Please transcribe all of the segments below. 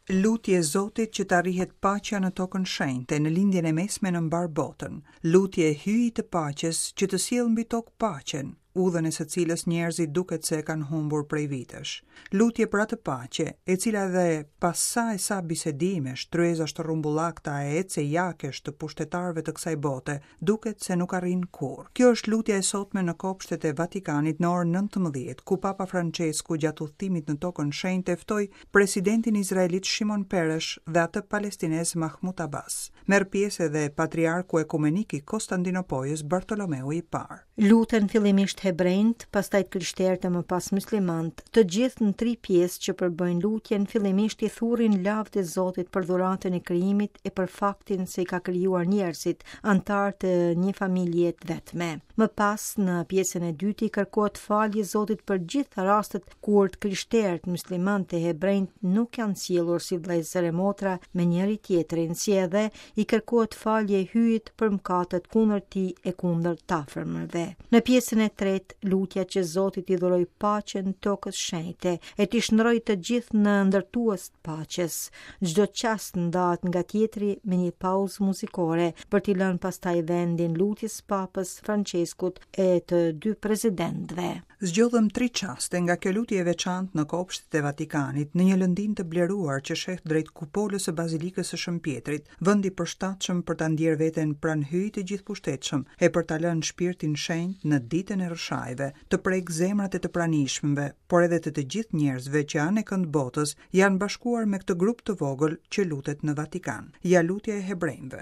Lutje Zotit që të arrihet paqja në tokën shenjtë në lindjen e mesme në mbar botën. Lutje hyjit të paqes që të sjellë mbi tokë paqen, udhën e së cilës njerëzit duket se e kanë humbur prej vitesh. Lutje për atë paqe, e cila dhe pas sa bisedimesh, tryezësh të rrumbullakta e ece jakesh të pushtetarëve të kësaj bote, duket se nuk arrin kurrë. Kjo është lutja e sotme në kopshtet e Vatikanit në orën 19, ku Papa Francesku gjatë udhëtimit në tokën shenjtë ftoi presidentin izraelit Shimon Peres dhe atë palestinez Mahmud Abbas. Merr pjesë edhe patriarku ekumenik i Konstantinopolës Bartolomeu i Parë. Lutën fillimisht hebrejt, pastaj krishterët e më pas muslimant, të gjithë në 3 pjesë që përbëjnë lutjen, fillimisht i thurin lavd e Zotit për dhuratën e krijimit e për faktin se i ka krijuar njerëzit, antar të një familje të vetme. Më pas, në pjesën e dytë i kërkohet falje Zotit për gjithë rastet kur krishterët, muslimanët e hebrejt nuk janë sjellur si vëllezër e motra me njëri tjetrin, si edhe i kërkohet falje hyjit për mëkatet kundër tij e kundër të afërmërve. Në pjesën e tretë, lutja që Zoti i dhuroj paqen tokës shenjte e t'i shndroj të gjithë në ndërtues të paqes. Çdo çast ndahet nga tjetri me një pauzë muzikore për t'i lënë pastaj vendin lutjes Papës Franceskut e të 2 presidentëve. Zgjodhëm 3 çaste nga kjo lutje e veçantë në kopshtet e Vatikanit në një lëndim të bleruar që sheh drejt kupolës së Bazilikës së Shëmpjetrit, vend i përshtatshëm për ta ndier veten pranë hyjit të gjithëpushtetshëm e për ta lënë shpirtin shenjtë në ditën e rrshajve, të prek zemrat e të pranishmëve, por edhe të gjithë njerëzve që anë e kënd botës janë bashkuar me këtë grup të vogël që lutet në Vatikan. Ja lutja e hebrejve.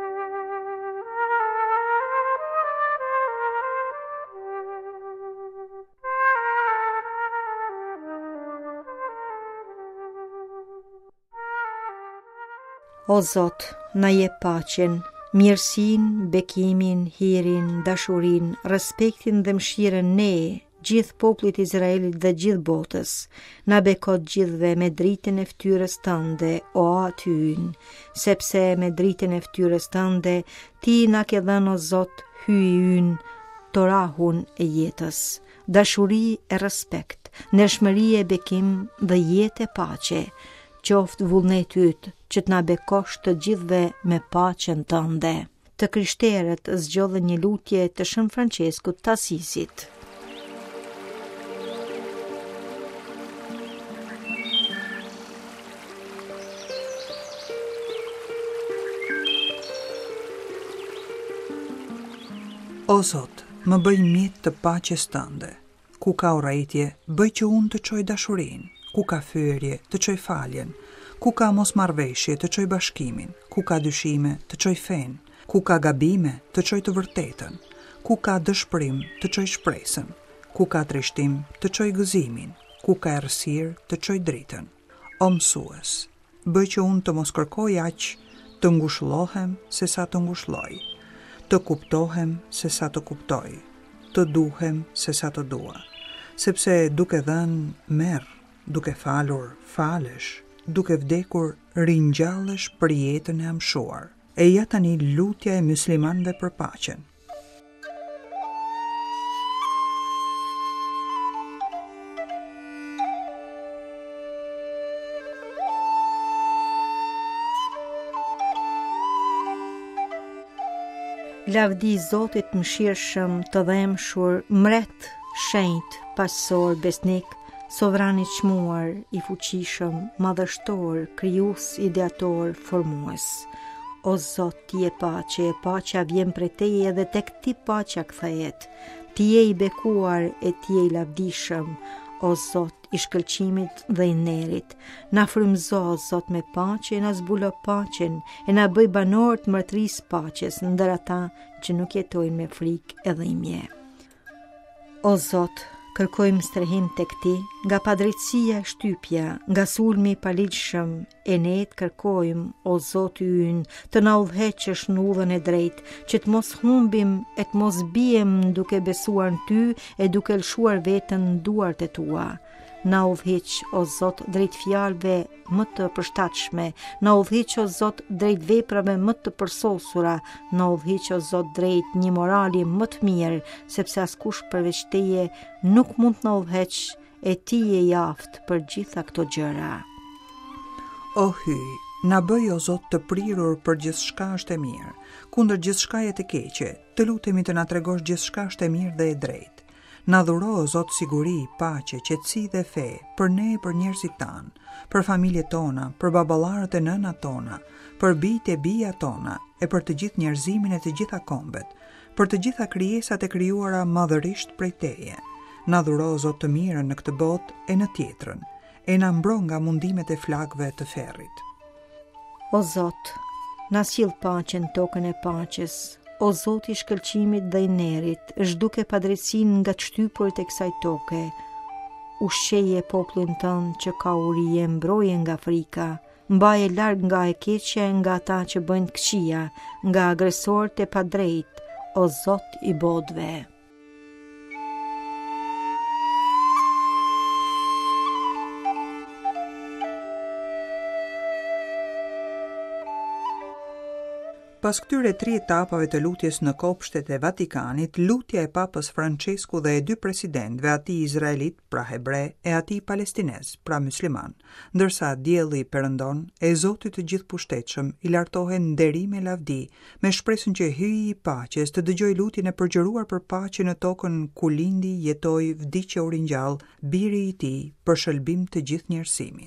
O Zot, na jep paqen, mirësinë, bekimin, hirin, dashurinë, respektin dhe mëshirën ne, gjithë popullit Izraelit dhe gjithë botës. Na beko të gjithëve me dritën e fytyrës tënde, o Aty ynë, sepse me dritën e fytyrës tënde ti na ke dhënë, o Zot, hyji ynë, torahun e jetës, dashuri e respekt, ndershmëri e bekim dhe jetë e paqe. Qoftë vullneti yt që t'na bekosh të gjithëve me paqen tënde. Të krishterët zgjodhen një lutje të Shën Franceskut të Asisit. O Zot, më bëj mjet të paqes tënde. Ku ka urrëtie, bëj që unë të çoj dashurinë. Ku ka fyerje, të çoj faljen. Ku ka mosmarrveshje, të çoj bashkimin. Ku ka dyshime, të çoj fen. Ku ka gabime, të çoj të vërtetën. Ku ka dëshpërim, të çoj shpresën. Ku ka trishtim, të çoj gëzimin. Ku ka errësirë, të çoj dritën. O mësues, bëj që unë të mos kërkoj aq të ngushëllohem se sa të ngushëlloj, të kuptohem se sa të kuptoj, të duhem se sa të dua, sepse duke dhënë merr, duke falur falesh, duke vdekur ringjallesh për jetën e amshuar. E ja tani lutja e muslimanëve për paqen. Lavdi Zotit mëshirshëm, të dhemshur, mret, shenjt, pasor, besnik, sovran i çmuar, i fuqishëm, madhështor, krijues, ideator, formues. O Zot, ti je paqe, e paqja vjen prej teje dhe tek ti paqja kthehet. Ti je i bekuar e ti je i lavdishëm, o Zot, i shkëlqimit dhe i nderit. Na frymëzo, Zot, me paqe, na zbulo paqen, e na bëj banor të mërtrisë paqes ndër ata që nuk jetojnë me frikë e dhimbje. O Zot, kërkojmë strehim tek ti, nga padrejtësia e shtypja, nga sulmi i paligjshëm, e ne të kërkojmë, o Zoti ynë, të na udhëheqësh në udhën e drejtë, që të mos humbim e të mos bijem duke besuar në ty e duke lshuar veten në duart e tua. Na udhëheq, o Zot, drejt fjalëve më të përshtatshme, na udhëheq, o Zot, drejt veprave më të përsosura, na udhëheq, o Zot, drejt një morali më të mirë, sepse askush përveç teje nuk mund të na udhëheq, e ti je i aftë për gjitha këto gjëra. O hyj, na bëj o Zot të prirur për gjithçka është e mirë, kundër gjithçkaje të keqe, të lutemi të na tregosh gjithçka është e mirë dhe e drejtë. Na dhuro o Zot siguri, paqe, qetësi dhe fe, për ne e për njerëzit tanë, për familjet tona, për baballarët e nënat tona, për bijtë e bijat tona, e për të gjithë njerëzimin e të gjitha kombet, për të gjitha krijesat e krijuara madhërisht prej Teje. Na dhuro o Zot të mirën në këtë botë e në tjetrën, e na mbro nga mundimet e flakëve të ferrit. O Zot, na sill paqen tokën e paqes. O Zoti i shkëlqimit dhe i nerit, zhduke padrejtsinë nga shtypurit e kësaj toke. Ushqeje popullin tënd që ka urije, mbroje nga frika, mbaje larg nga e keqja, nga ata që bëjnë të këqija, nga agresorët e padrejtë, o Zot i bodhve. Pas këtyre 3 etapave të lutjes në kopshtet e Vatikanit, lutja e Papës Francesku dhe e 2 presidentëve, ati izraelit, pra hebre, e ati palestinez, pra musliman, ndërsa dielli perëndon e Zotit të gjithëpushtetshëm i lartohen nderim e lavdi, me shpresën që hyji i paqes të dëgjoj lutjen e përgjëruar për paqe në tokën ku lindi, jetoi, vdiqe u ringjall, biri i tij për shëlbim të gjithë njerëzimin.